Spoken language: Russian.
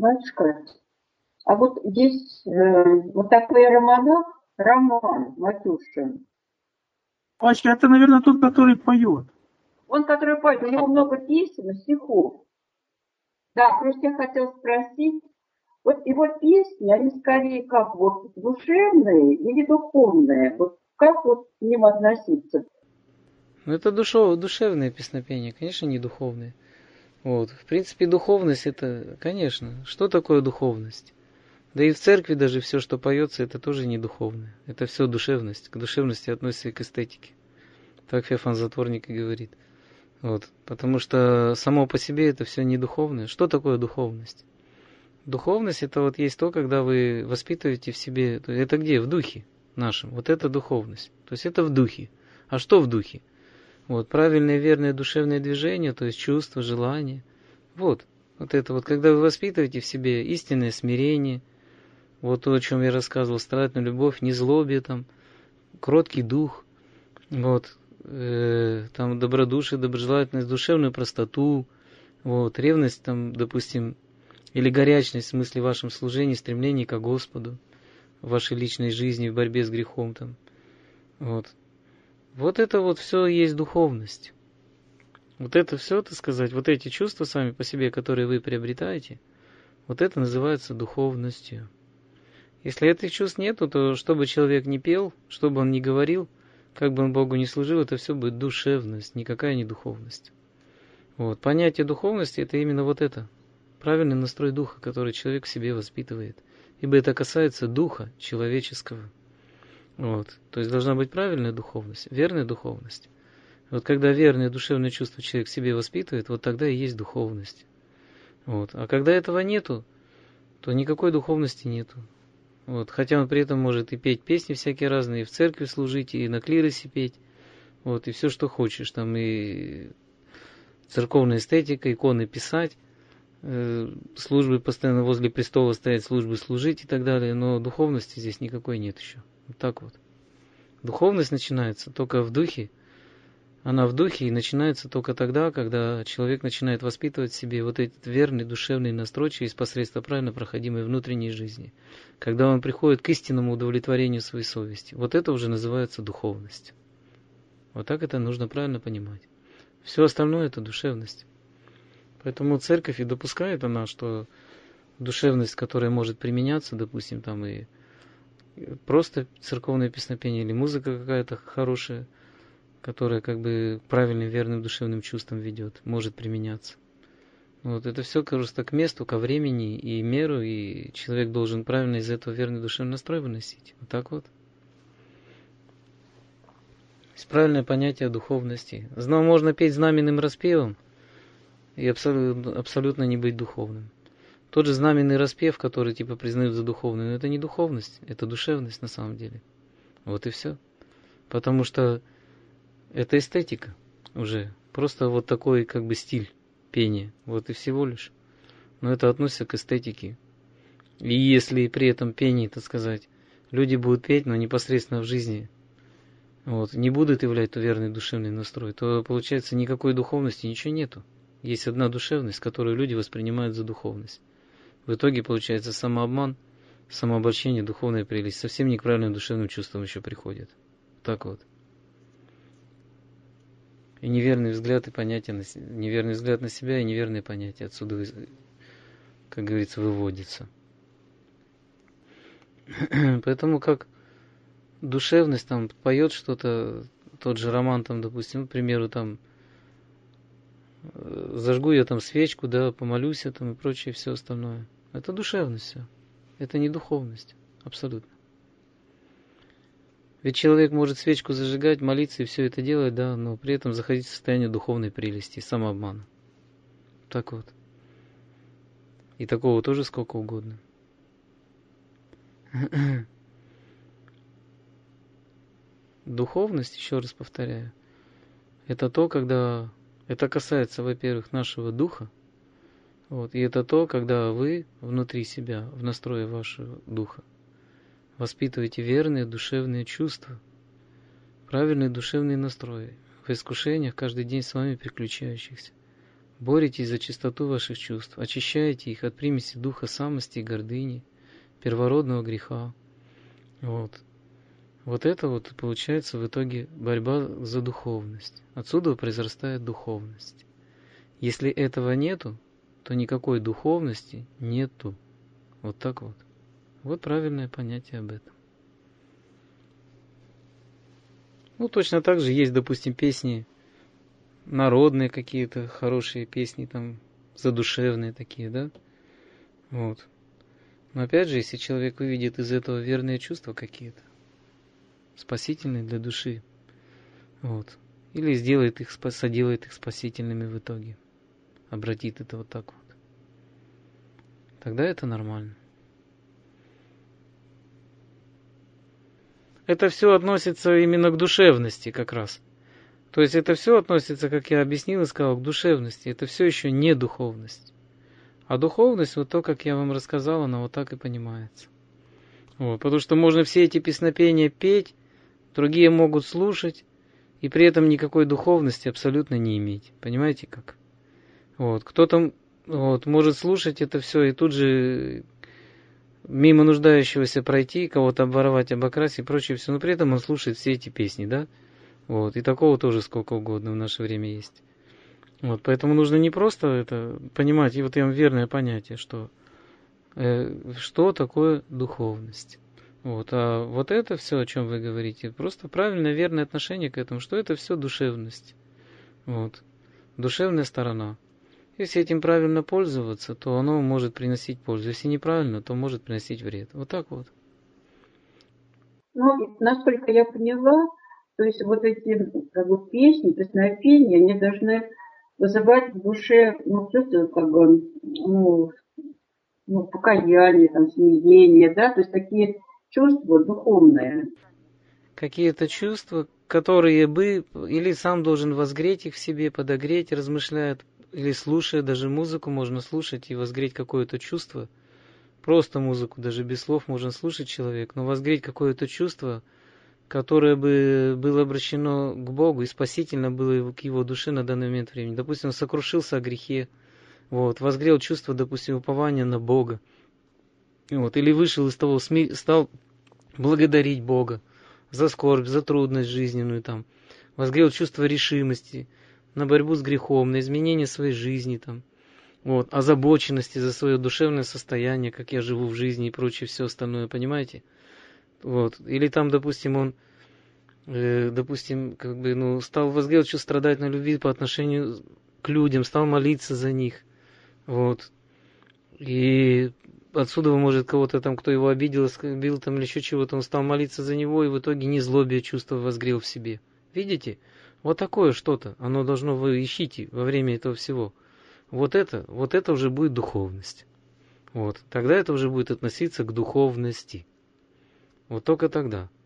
Батюшка, а вот есть вот такой романов, Роман Матюшин. Пачка, это, наверное, тот, который поет. Он, который поет, у него много песен и стихов. Да, просто я хотела спросить, вот его песни, они скорее как вот душевные или духовные? Вот как вот к ним относиться? Ну, это душевные песнопения, конечно, не духовные. Вот. В принципе, духовность это, конечно, что такое духовность? Да и в церкви даже все, что поется, это тоже не духовное. Это все душевность. К душевности относится и к эстетике. Так Феофан Затворник и говорит. Вот. Потому что само по себе это все не духовное. Что такое духовность? Духовность это вот есть то, когда вы воспитываете в себе, это где? В духе нашем. Вот это духовность. То есть это в духе. А что в духе? Вот, правильное, верное душевное движение, то есть чувство, желание. Вот это вот, когда вы воспитываете в себе истинное смирение, вот то, о чем я рассказывал, старательную любовь, незлобие, там, кроткий дух, вот, там, добродушие, доброжелательность, душевную простоту, вот, ревность, там, допустим, или горячность в смысле в вашем служении, стремлении к Господу, в вашей личной жизни, в борьбе с грехом, там, вот. Вот это вот все есть духовность. Вот это все, так сказать, вот эти чувства сами по себе, которые вы приобретаете, вот это называется духовностью. Если этих чувств нету, то что бы человек ни пел, что бы он ни говорил, как бы он Богу ни служил, это все будет душевность, никакая не духовность. Вот. Понятие духовности это именно вот это. Правильный настрой духа, который человек в себе воспитывает. Ибо это касается духа человеческого. Вот. То есть должна быть правильная духовность, верная духовность. Вот когда верное душевное чувство человек в себе воспитывает, вот тогда и есть духовность. Вот. А когда этого нету, то никакой духовности нету. Вот. Хотя он при этом может и петь песни всякие разные, и в церкви служить, и на клиросе петь, вот, и все, что хочешь. Там и церковная эстетика, иконы писать, службы постоянно возле престола стоять, службы служить и так далее. Но духовности здесь никакой нет еще. Вот так вот. Духовность начинается только в духе. Она в духе и начинается только тогда, когда человек начинает воспитывать в себе вот этот верный душевный настрой через посредство правильно проходимой внутренней жизни. Когда он приходит к истинному удовлетворению своей совести. Вот это уже называется духовность. Вот так это нужно правильно понимать. Все остальное это душевность. Поэтому церковь и допускает она, что душевность, которая может применяться, допустим, там и просто церковное песнопение или музыка какая-то хорошая, которая как бы правильным, верным душевным чувством ведет, может применяться. Вот это все просто к месту, ко времени и меру, и человек должен правильно из этого верный душевный настрой выносить. Вот так вот. То есть правильное понятие духовности. Можно петь знаменным распевом и абсолютно не быть духовным. Тот же знаменный распев, который типа признают за духовный, но это не духовность, это душевность на самом деле. Вот и все. Потому что это эстетика уже. Просто вот такой как бы стиль пения. Вот и всего лишь. Но это относится к эстетике. И если при этом пении, так сказать, люди будут петь, но непосредственно в жизни вот, не будут являть верный душевный настрой, то получается никакой духовности, ничего нету. Есть одна душевность, которую люди воспринимают за духовность. В итоге получается самообман, самообольщение, духовная прелесть. Совсем не к правильным душевным чувствам еще приходит. Так вот. И неверный взгляд и понятие, неверный взгляд на себя и неверные понятия отсюда, как говорится, выводится. Поэтому как душевность там поет что-то, тот же роман там, допустим, к примеру, там зажгу я там свечку, да, помолюсь я там и прочее, все остальное. Это душевность все. Это не духовность. Абсолютно. Ведь человек может свечку зажигать, молиться и все это делать, да, но при этом заходить в состояние духовной прелести, самообмана. Так вот. И такого тоже сколько угодно. Духовность, еще раз повторяю, это то, когда это касается, во-первых, нашего духа, вот, и это то, когда вы внутри себя, в настрое вашего духа, воспитываете верные душевные чувства, правильные душевные настрои в искушениях, каждый день с вами приключающихся, боретесь за чистоту ваших чувств, очищаете их от примеси духа самости и гордыни, первородного греха. Вот это вот получается в итоге борьба за духовность. Отсюда произрастает духовность. Если этого нету, то никакой духовности нету. Вот так вот. Вот правильное понятие об этом. Ну, точно так же есть, допустим, песни народные какие-то, хорошие песни, там, задушевные такие, да? Вот. Но опять же, если человек увидит из этого верные чувства какие-то, спасительные для души, вот, или соделает их спасительными в итоге, обратит это вот так вот, тогда это нормально. Это все относится именно к душевности как раз. То есть это все относится, как я объяснил и сказал, к душевности. Это все еще не духовность. А духовность, вот то, как я вам рассказал, она вот так и понимается. Вот, потому что можно все эти песнопения петь, другие могут слушать, и при этом никакой духовности абсолютно не иметь. Понимаете как? Вот, кто-то может слушать это все и тут же мимо нуждающегося пройти, кого-то обворовать, обокрасть и прочее все, но при этом он слушает все эти песни, да? Вот, и такого тоже сколько угодно в наше время есть. Вот, поэтому нужно не просто это понимать, и вот я вам верное понятие, что такое духовность. Вот, а вот это все, о чем вы говорите, просто правильное, верное отношение к этому, что это все душевность. Вот, душевная сторона. Если этим правильно пользоваться, то оно может приносить пользу. Если неправильно, то может приносить вред. Вот так вот. Ну, насколько я поняла, то есть вот эти как бы песни, песнопения, они должны вызывать в душе, чувство как бы, покаяние, там, смирение, да, то есть такие чувства духовные. Какие-то чувства, которые бы, или сам должен возгреть их в себе, подогреть, размышляя, или слушая, даже музыку можно слушать и возгреть какое-то чувство. Просто музыку, даже без слов можно слушать человек, но возгреть какое-то чувство, которое бы было обращено к Богу и спасительно было к его душе на данный момент времени. Допустим, он сокрушился о грехе, вот, возгрел чувство, допустим, упования на Бога, вот, или вышел из того, стал благодарить Бога за скорбь, за трудность жизненную, там, возгрел чувство решимости на борьбу с грехом, на изменение своей жизни, там, вот, озабоченности за свое душевное состояние, как я живу в жизни и прочее, все остальное, понимаете? Вот. Или там, допустим, он, стал возгрел чувство страдательной любви по отношению к людям, стал молиться за них, вот. И отсюда может кого-то там, кто его обидел, оскорбил там или еще чего-то, он стал молиться за него, и в итоге незлобие чувство возгрел в себе. Видите? Вот такое что-то, оно должно, вы ищите во время этого всего. Вот это уже будет духовность. Вот. Тогда это уже будет относиться к духовности. Вот только тогда.